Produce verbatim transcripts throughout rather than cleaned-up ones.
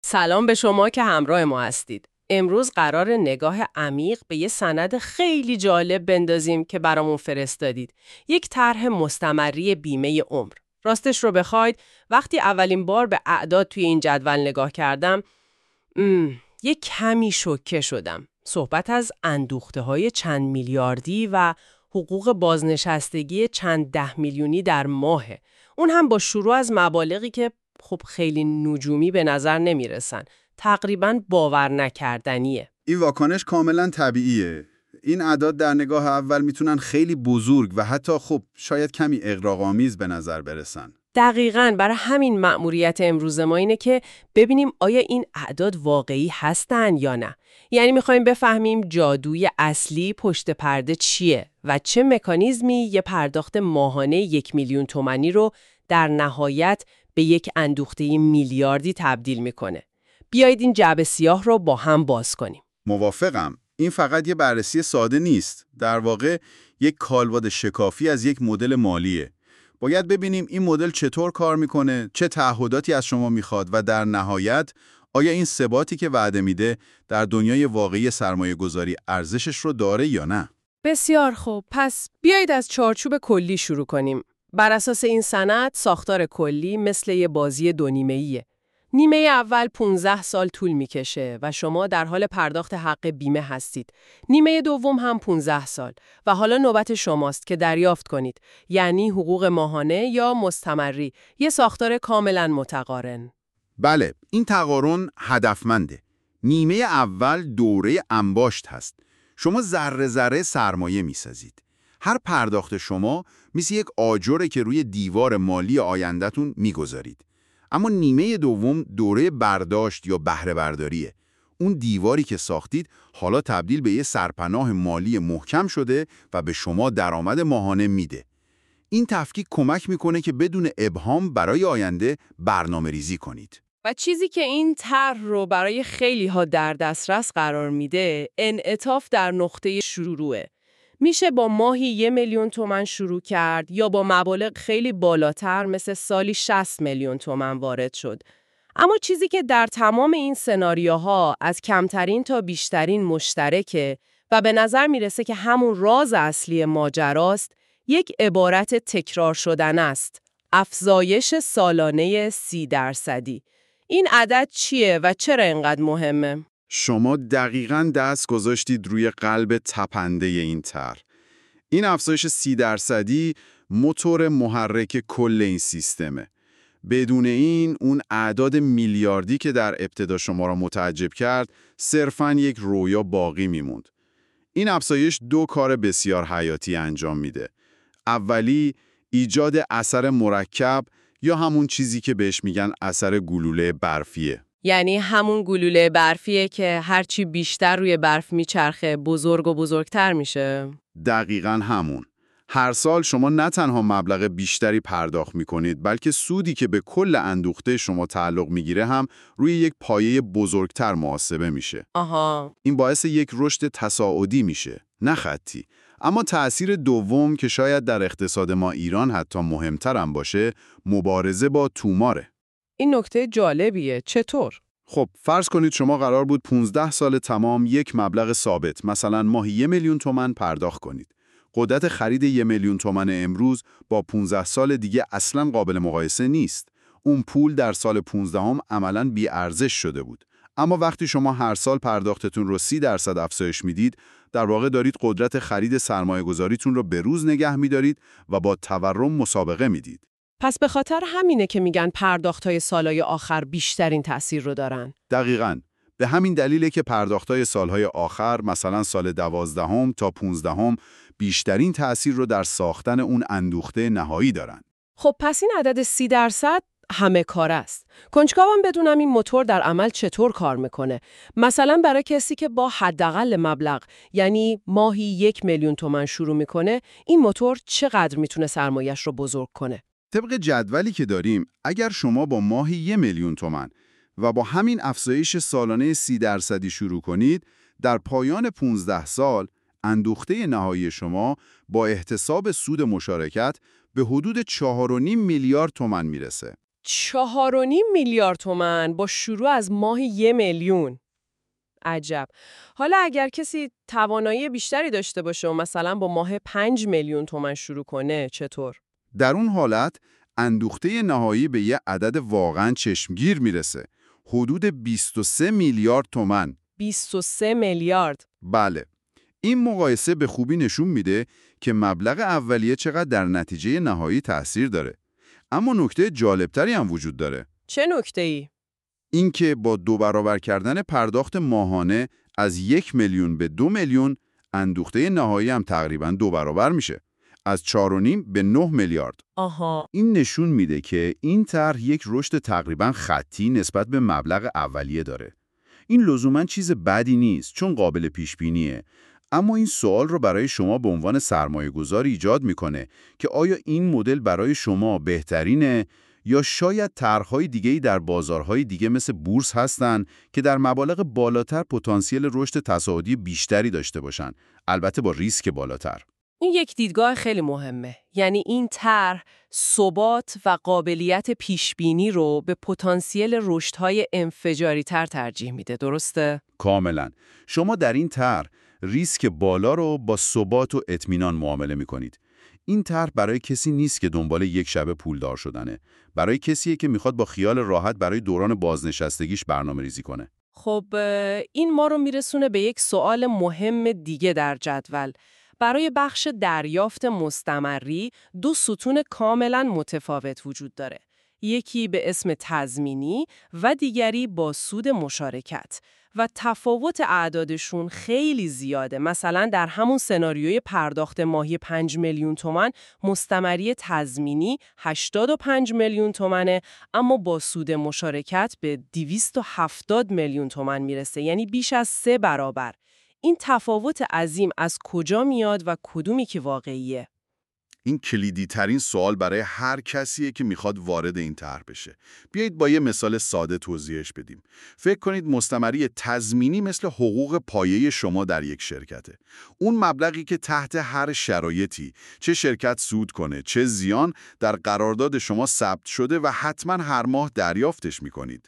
سلام به شما که همراه ما هستید. امروز قرار نگاه عمیق به یه سند خیلی جالب بندازیم که برامون فرستادید. یک طرح مستمری بیمه عمر. راستش رو بخواید وقتی اولین بار به اعداد توی این جدول نگاه کردم یه کمی شوکه شدم. صحبت از اندوخته‌های چند میلیاردی و حقوق بازنشستگی چند ده میلیونی در ماهه. اون هم با شروع از مبالغی که خب خیلی نجومی به نظر نمیرسن. تقریباً باور نکردنیه. این واکنش کاملا طبیعیه. این اعداد در نگاه اول میتونن خیلی بزرگ و حتی خب شاید کمی اغراق‌آمیز به نظر برسن. دقیقاً برای همین مأموریت امروز ما اینه که ببینیم آیا این اعداد واقعی هستن یا نه. یعنی میخوایم بفهمیم جادوی اصلی پشت پرده چیه و چه مکانیزمی یه پرداخت ماهانه یک میلیون تومانی رو در نهایت به یک اندوخته میلیاردی تبدیل میکنه. بیایید این جعبه سیاه رو با هم باز کنیم. موافقم. این فقط یه بررسی ساده نیست. در واقع یک کالبد شکافی از یک مدل مالیه. باید ببینیم این مدل چطور کار میکنه، چه تعهداتی از شما میخواد و در نهایت آیا این ثباتی که وعده میده در دنیای واقعی سرمایه گذاری ارزشش رو داره یا نه. بسیار خوب. پس بیایید از چارچوب کلی شروع کنیم. بر اساس این سند ساختار کلی مثل یه بازی دو نیمه‌ایه. نیمه اول پانزده سال طول میکشه و شما در حال پرداخت حق بیمه هستید. نیمه دوم هم پانزده سال و حالا نوبت شماست که دریافت کنید. یعنی حقوق ماهانه یا مستمری، یه ساختار کاملا متقارن. بله، این تقارن هدفمنده. نیمه اول دوره انباشت هست. شما ذره ذره سرمایه میسازید. هر پرداخت شما مثل یک آجره که روی دیوار مالی آینده‌تون میگذارید. اما نیمه دوم دوره برداشت یا بهره برداریه. اون دیواری که ساختید حالا تبدیل به یه سرپناه مالی محکم شده و به شما درآمد ماهانه میده. این تفکیک کمک میکنه که بدون ابهام برای آینده برنامه ریزی کنید. و چیزی که این طرح رو برای خیلی ها در دسترس قرار میده، انعطاف در نقطه شروعه. میشه با ماهی یه میلیون تومن شروع کرد یا با مبالغ خیلی بالاتر مثل سالی شصت میلیون تومن وارد شد. اما چیزی که در تمام این سناریوها از کمترین تا بیشترین مشترکه و به نظر میرسه که همون راز اصلی ماجراست، یک عبارت تکرار شدن است. افزایش سالانه سی درصدی. این عدد چیه و چرا اینقدر مهمه؟ شما دقیقاً دست گذاشتید روی قلب تپنده این طرح. این افزایش سی درصدی موتور محرک کل این سیستمه. بدون این اون اعداد میلیاردی که در ابتدا شما را متعجب کرد صرفاً یک رویا باقی میموند. این افزایش دو کار بسیار حیاتی انجام میده. اولی ایجاد اثر مرکب یا همون چیزی که بهش میگن اثر گلوله برفیه. یعنی همون گلوله برفیه که هرچی بیشتر روی برف میچرخه بزرگ و بزرگتر میشه؟ دقیقاً همون. هر سال شما نه تنها مبلغ بیشتری پرداخت میکنید بلکه سودی که به کل اندوخته شما تعلق میگیره هم روی یک پایه بزرگتر محاسبه میشه. آها. این باعث یک رشد تصاعدی میشه، نه خطی. اما تأثیر دوم که شاید در اقتصاد ما ایران حتی مهمتر هم باشه، مبارزه با توماره. این نکته جالبیه. چطور؟ خب فرض کنید شما قرار بود پانزده سال تمام یک مبلغ ثابت، مثلا ماهی یک میلیون تومان پرداخت کنید. قدرت خرید یک میلیون تومان امروز با پانزده سال دیگه اصلا قابل مقایسه نیست. اون پول در سال پانزدهم عملاً بی ارزش شده بود. اما وقتی شما هر سال پرداختتون رو سی درصد افزایش میدید، در واقع دارید قدرت خرید سرمایه گذاریتون رو به روز نگه میدارید و با تورم مسابقه میدید. پس به خاطر همینه که میگن پرداخت‌های سالهای آخر بیشترین تأثیر رو دارن. دقیقاً. به همین دلیله که پرداخت‌های سالهای آخر، مثلا سال دوازدهم تا پانزدهم، بیشترین تأثیر رو در ساختن اون اندوخته نهایی دارن. خب پس این عدد سی درصد همه کار است. کنجکاوم بدونم این موتور در عمل چطور کار میکنه. مثلا برای کسی که با حداقل مبلغ، یعنی ماهی یک میلیون تومان شروع میکنه، این موتور چقدر میتونه سرمایه‌اش رو بزرگ کنه؟ طبق جدولی که داریم، اگر شما با ماهی یک میلیون تومان و با همین افزایش سالانه سی درصدی شروع کنید، در پایان پانزده سال اندوخته نهایی شما با احتساب سود مشارکت به حدود چهار و نیم میلیارد تومان میرسه. چهار و نیم میلیارد تومن با شروع از ماه یه میلیون. عجب. حالا اگر کسی توانایی بیشتری داشته باشه و مثلا با ماه پنج میلیون تومن شروع کنه چطور؟ در اون حالت اندوخته نهایی به یه عدد واقعاً چشمگیر میرسه. حدود بیست و سه میلیارد تومان. بیست و سه میلیارد. بله. این مقایسه به خوبی نشون میده که مبلغ اولیه چقدر در نتیجه نهایی تأثیر داره. اما نکته جالبتری هم وجود داره. چه نکته‌ای؟ اینکه با دو برابر کردن پرداخت ماهانه از یک میلیون به دو میلیون، اندوخته نهایی هم تقریباً دو برابر میشه. از چهار و نیم به نه میلیارد. آها. این نشون میده که این طرح یک رشد تقریباً خطی نسبت به مبلغ اولیه داره. این لزوماً چیز بدی نیست چون قابل پیش بینیه. اما این سوال رو برای شما به عنوان سرمایه‌گذار ایجاد میکنه که آیا این مدل برای شما بهترینه یا شاید طرح‌های دیگه‌ای در بازارهای دیگه مثل بورس هستن که در مبالغ بالاتر پتانسیل رشد تصاعدی بیشتری داشته باشن، البته با ریسک بالاتر. این یک دیدگاه خیلی مهمه. یعنی این طرح ثبات و قابلیت پیشبینی رو به پتانسیل رشدهای انفجاری تر ترجیح میده، درسته؟ کاملا. شما در این طرح ریسک بالا رو با ثبات و اطمینان معامله میکنید. این طرح برای کسی نیست که دنبال یک شبه پولدار شدنه. برای کسیه که میخواد با خیال راحت برای دوران بازنشستگیش برنامه‌ریزی کنه. خب این ما رو میرسونه به یک سوال مهم دیگه در جدول. برای بخش دریافت مستمری دو ستون کاملا متفاوت وجود داره. یکی به اسم تضمینی و دیگری با سود مشارکت. و تفاوت اعدادشون خیلی زیاده. مثلا در همون سناریوی پرداخت ماهی پنج میلیون تومان مستمری تضمینی هشتاد و پنج میلیون تومانه، اما با سود مشارکت به دویست و هفتاد میلیون تومان میرسه، یعنی بیش از سه برابر. این تفاوت عظیم از کجا میاد و کدومی که واقعیه؟ این کلیدی ترین سوال برای هر کسیه که میخواد وارد این طرح بشه. بیایید با یه مثال ساده توضیحش بدیم. فکر کنید مستمری تضمینی مثل حقوق پایه شما در یک شرکته. اون مبلغی که تحت هر شرایطی، چه شرکت سود کنه، چه زیان، در قرارداد شما ثبت شده و حتما هر ماه دریافتش میکنید.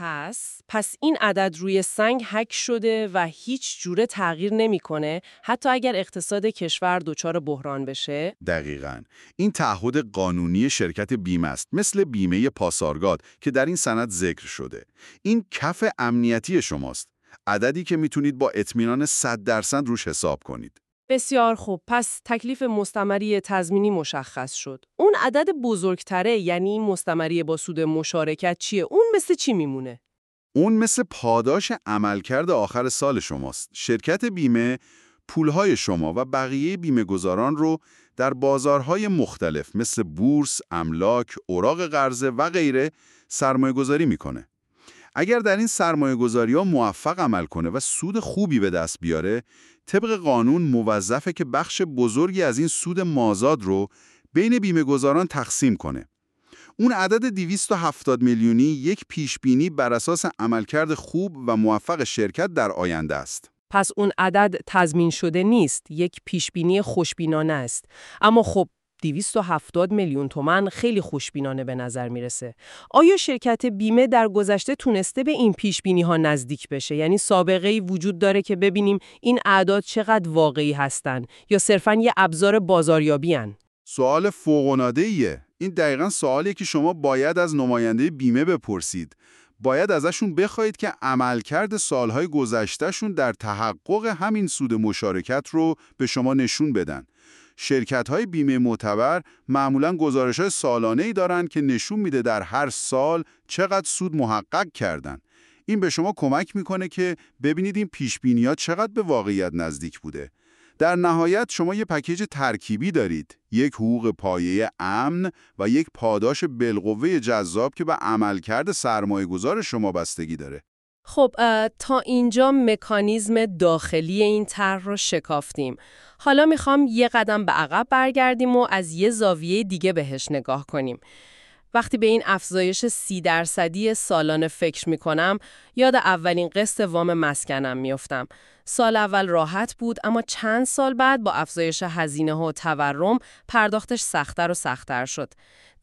پس پس این عدد روی سنگ حک شده و هیچ جوره تغییر نمیکنه، حتی اگر اقتصاد کشور دچار بحران بشه؟ دقیقاً. این تعهد قانونی شرکت بیمه است، مثل بیمه پاسارگاد که در این سند ذکر شده. این کف امنیتی شماست، عددی که میتونید با اطمینان صد درصد روش حساب کنید. بسیار خوب. پس تکلیف مستمری تضمینی مشخص شد. اون عدد بزرگتره، یعنی مستمری با سود مشارکت چیه؟ اون مثل چی میمونه؟ اون مثل پاداش عملکرد آخر سال شماست. شرکت بیمه پولهای شما و بقیه بیمه گذاران رو در بازارهای مختلف مثل بورس، املاک، اوراق قرضه و غیره سرمایه گذاری میکنه. اگر در این سرمایه گذاری ها موفق عمل کنه و سود خوبی به دست بیاره، طبق قانون موظفه که بخش بزرگی از این سود مازاد رو بین بیمه گذاران تقسیم کنه. اون عدد دویست و هفتاد میلیونی یک پیشبینی بر اساس عملکرد خوب و موفق شرکت در آینده است. پس اون عدد تضمین شده نیست، یک پیشبینی خوشبینانه است. اما خب دویست و هفتاد میلیون تومان خیلی خوشبینانه به نظر میرسه. آیا شرکت بیمه در گذشته تونسته به این پیشبینی ها نزدیک بشه؟ یعنی سابقه‌ای وجود داره که ببینیم این اعداد چقدر واقعی هستن یا صرفاً یه ابزار بازاریابی هن؟ سوال فوق‌العاده‌ایه. این دقیقاً سوالیه که شما باید از نماینده بیمه بپرسید. باید ازشون بخواید که عملکرد سالهای گذشتهشون در تحقق همین سود مشارکت رو به شما نشون بدن. شرکت‌های بیمه معتبر معمولاً گزارش‌های سالانه‌ای دارن که نشون میده در هر سال چقدر سود محقق کردن. این به شما کمک میکنه که ببینید این پیشبینی‌ها چقدر به واقعیت نزدیک بوده. در نهایت شما یک پکیج ترکیبی دارید، یک حقوق پایه امن و یک پاداش بالقوه جذاب که به عملکرد سرمایه‌گذار شما بستگی داره. خب تا اینجا مکانیزم داخلی این طرح رو شکافتیم. حالا میخوام یه قدم به عقب برگردیم و از یه زاویه دیگه بهش نگاه کنیم. وقتی به این افزایش سی درصدی سالانه فکر میکنم، یاد اولین قسط وام مسکنم میافتم. سال اول راحت بود، اما چند سال بعد با افزایش هزینه و تورم پرداختش سخت‌تر و سخت‌تر شد.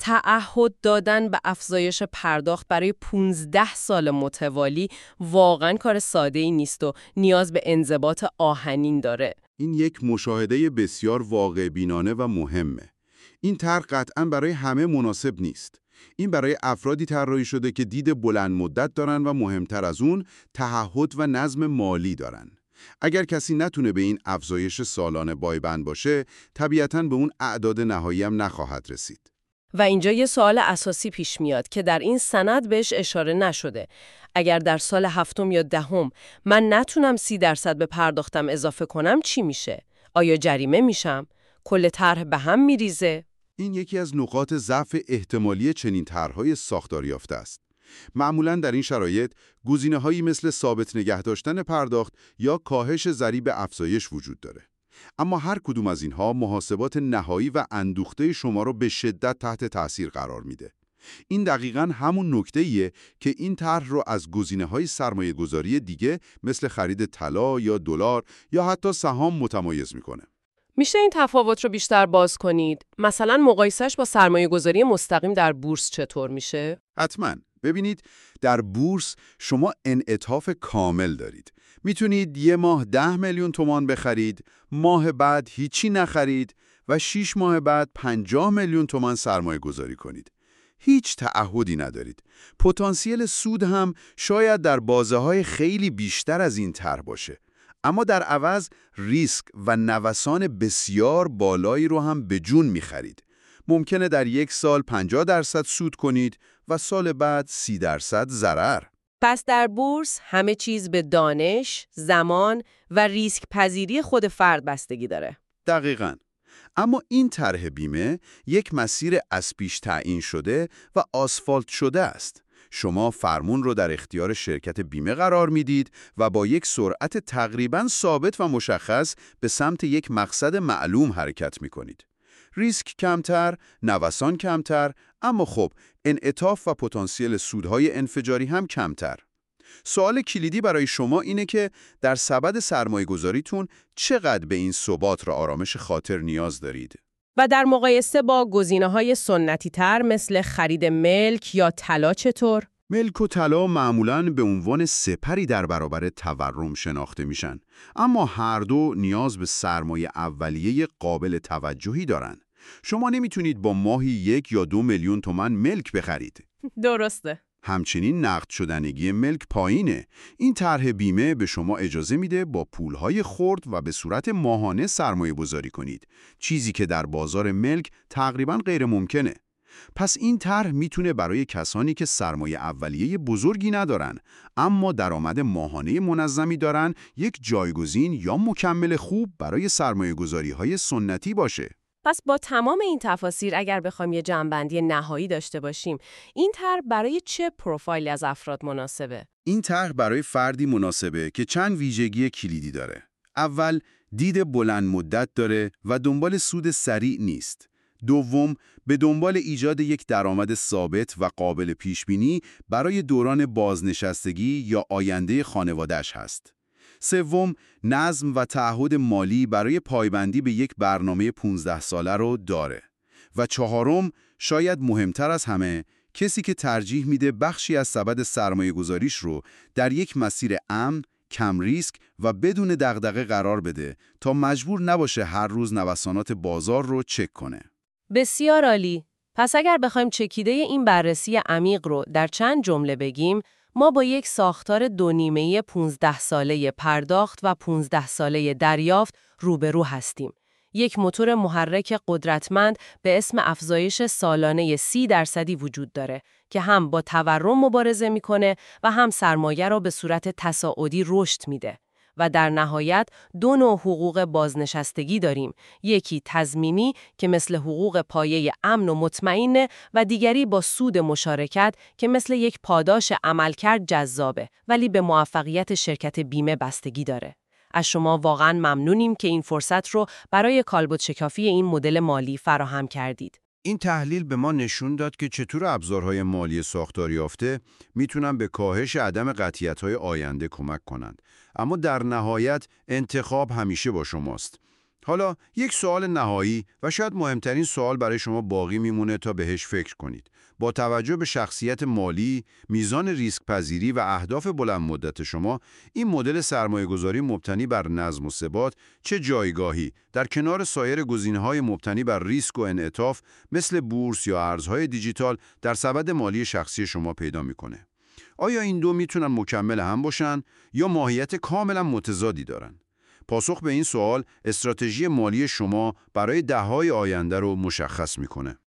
تعهد دادن به افزایش پرداخت برای پانزده سال متوالی واقعاً کار ساده‌ای نیست و نیاز به انضباط آهنین داره. این یک مشاهده بسیار واقع بینانه و مهمه. این طرح قطعاً برای همه مناسب نیست. این برای افرادی طراحی شده که دید بلند مدت دارن و مهمتر از اون تعهد و نظم مالی دارن. اگر کسی نتونه به این افزایش سالانه پایبند باشه، طبیعتاً به اون اعداد نهایی هم نخواهد رسید. و اینجا یه سوال اساسی پیش میاد که در این سند بهش اشاره نشده. اگر در سال هفتم یا دهم من نتونم سی درصد به پرداختم اضافه کنم چی میشه؟ آیا جریمه میشم؟ کل طرح به هم میریزه؟ این یکی از نقاط ضعف احتمالی چنین طرح‌های ساختار یافته است. معمولاً در این شرایط گزینه‌هایی مثل ثابت نگه داشتن پرداخت یا کاهش ضریب افزایش وجود داره. اما هر کدوم از اینها محاسبات نهایی و اندوخته شما رو به شدت تحت تأثیر قرار میده. این دقیقاً همون نکته‌ایه که این طرح رو از گزینه‌های سرمایه‌گذاری دیگه مثل خرید طلا یا دلار یا حتی سهام متمایز میکنه. میشه این تفاوت رو بیشتر باز کنید؟ مثلا مقایسهش با سرمایه‌گذاری مستقیم در بورس چطور میشه؟ حتماً. ببینید، در بورس شما انعطاف کامل دارید. میتونید یه ماه ده میلیون تومان بخرید، ماه بعد هیچی نخرید و شش ماه بعد پنجاه میلیون تومان سرمایه گذاری کنید. هیچ تعهدی ندارید. پتانسیل سود هم شاید در بازه‌های خیلی بیشتر از این طرح باشه. اما در عوض ریسک و نوسان بسیار بالایی رو هم به جون میخرید. ممکنه در یک سال پنجاه درصد سود کنید و سال بعد سی درصد ضرر. پس در بورس همه چیز به دانش، زمان و ریسک پذیری خود فرد بستگی داره. دقیقاً. اما این طرح بیمه یک مسیر از پیش تعیین شده و آسفالت شده است. شما فرمون رو در اختیار شرکت بیمه قرار میدید و با یک سرعت تقریباً ثابت و مشخص به سمت یک مقصد معلوم حرکت میکنید. ریسک کمتر، نوسان کمتر، اما خب انعطاف و پتانسیل سودهای انفجاری هم کمتر. سوال کلیدی برای شما اینه که در سبد سرمایه‌گذاریتون چقدر به این ثبات و آرامش خاطر نیاز دارید؟ و در مقایسه با گزینه‌های سنتی‌تر مثل خرید ملک یا طلا چطور؟ ملک و طلا معمولاً به عنوان سپری در برابر تورم شناخته میشن، اما هر دو نیاز به سرمایه اولیه قابل توجهی دارن. شما نمیتونید با ماهی یک یا دو میلیون تومان ملک بخرید. درسته. همچنین نقد شدنگی ملک پایینه. این طرح بیمه به شما اجازه میده با پولهای خرد و به صورت ماهانه سرمایه گذاری کنید، چیزی که در بازار ملک تقریباً غیر ممکنه. پس این طرح میتونه برای کسانی که سرمایه اولیه بزرگی ندارن اما درآمد ماهانه منظمی دارن یک جایگزین یا مکمل خوب برای سرمایه‌گذاری‌های سنتی باشه. پس با تمام این تفاسیر اگر بخوایم یه جمع‌بندی نهایی داشته باشیم، این طرح برای چه پروفایلی از افراد مناسبه؟ این طرح برای فردی مناسبه که چند ویژگی کلیدی داره. اول، دید بلند مدت داره و دنبال سود سریع نیست. دوم، به دنبال ایجاد یک درآمد ثابت و قابل پیشبینی برای دوران بازنشستگی یا آینده خانواده‌اش هست. سوم، نظم و تعهد مالی برای پایبندی به یک برنامه پانزده ساله رو داره. و چهارم، شاید مهمتر از همه، کسی که ترجیح میده بخشی از سبد سرمایه گذاریش رو در یک مسیر امن، کم ریسک و بدون دغدغه قرار بده تا مجبور نباشه هر روز نوسانات بازار رو چک کنه. بسیار عالی. پس اگر بخوایم چکیده این بررسی عمیق رو در چند جمله بگیم، ما با یک ساختار دو نیمه‌ای پانزده ساله پرداخت و پانزده ساله دریافت روبرو هستیم. یک موتور محرک قدرتمند به اسم افزایش سالانه سی درصدی وجود داره که هم با تورم مبارزه میکنه و هم سرمایه را به صورت تصاعدی رشد میده. و در نهایت دو نوع حقوق بازنشستگی داریم، یکی تضمینی که مثل حقوق پایه امن و مطمئنه و دیگری با سود مشارکت که مثل یک پاداش عملکرد جذابه ولی به موفقیت شرکت بیمه بستگی داره. از شما واقعا ممنونیم که این فرصت رو برای کالبد شکافی این مدل مالی فراهم کردید. این تحلیل به ما نشون داد که چطور ابزارهای مالی ساختار یافته میتونن به کاهش عدم قطعیت‌های آینده کمک کنند. اما در نهایت انتخاب همیشه با شماست. حالا یک سوال نهایی و شاید مهمترین سوال برای شما باقی میمونه تا بهش فکر کنید. با توجه به شخصیت مالی، میزان ریسک پذیری و اهداف بلند مدت شما، این مدل سرمایه‌گذاری مبتنی بر نظم و ثبات چه جایگاهی در کنار سایر گزینه‌های مبتنی بر ریسک و انعطاف مثل بورس یا ارزهای دیجیتال در سبد مالی شخصی شما پیدا میکنه؟ آیا این دو میتونن مکمل هم باشن یا ماهیت کاملا متضادی دارن؟ پاسخ به این سوال استراتژی مالی شما برای دههای آینده رو مشخص میکنه.